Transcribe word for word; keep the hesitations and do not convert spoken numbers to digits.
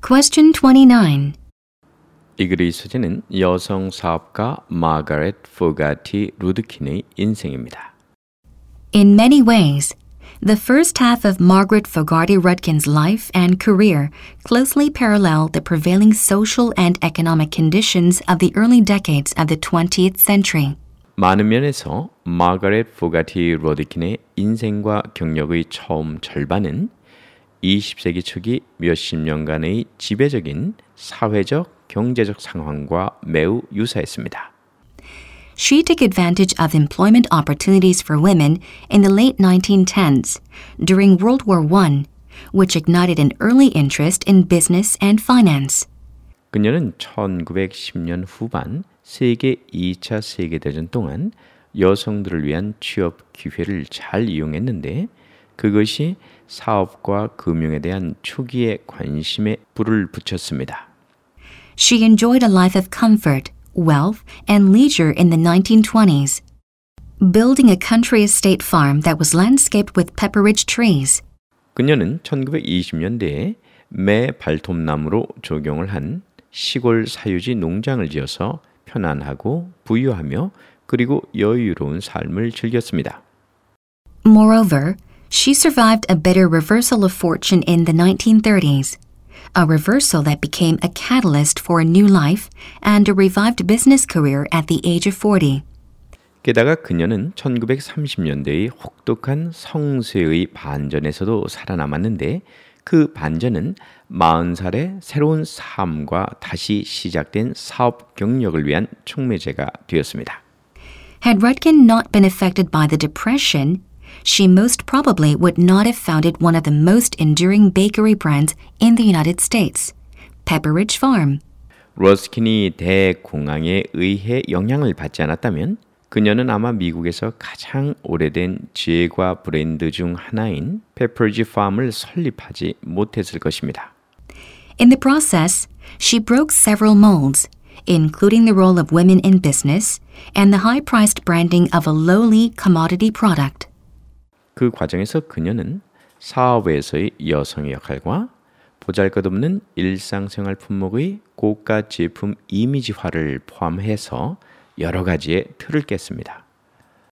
Question twenty-nine. 이 글의 소재는 여성 사업가 마가렛 포가티 루드킨의 인생입니다. In many ways, the first half of Margaret Fogarty Rudkin's life and career closely parallel the prevailing social and economic conditions of the early decades of the twentieth century. 많은 면에서 마가렛 포가티 루드킨의 인생과 경력의 처음 절반은 이십 세기 초기 몇십 년간의 지배적인 사회적, 경제적 상황과 매우 유사했습니다. She took advantage of employment opportunities for women in the late nineteen tens during World War One, which ignited an early interest in business and finance. 그녀는 천구백십 년 후반 세계 이 차 세계대전 동안 여성들을 위한 취업 기회를 잘 이용했는데 그것이 사업과 금융에 대한 초기의 관심에 불을 붙였습니다. She enjoyed a life of comfort, wealth, and leisure in the nineteen twenties, building a country estate farm that was landscaped with pepperidge trees. 그녀는 천구백이십 년대에 매 발톱나무로 조경을 한 시골 사유지 농장을 지어서 편안하고 부유하며 그리고 여유로운 삶을 즐겼습니다. Moreover, she survived a bitter reversal of fortune in the nineteen thirties, a reversal that became a catalyst for a new life and a revived business career at the age of forty. 게다가 그녀는 천구백삼십 년대의 혹독한 성쇠의 반전에서도 살아남았는데 그 반전은 마흔 살의 새로운 삶과 다시 시작된 사업 경력을 위한 촉매제가 되었습니다. Had Rudkin not been affected by the Depression, she most probably would not have founded one of the most enduring bakery brands in the United States, Pepperidge Farm. 러스킨이 대공황에 의해 영향을 받지 않았다면 그녀는 아마 미국에서 가장 오래된 제과 브랜드 중 하나인 페퍼리지 팜을 설립하지 못했을 것입니다. In the process, she broke several molds, including the role of women in business and the high-priced branding of a lowly commodity product. 그 과정에서 그녀는 사업에서의 여성의 역할과 보잘것없는 일상생활 품목의 고가 제품 이미지화를 포함해서 여러 가지의 틀을 깼습니다.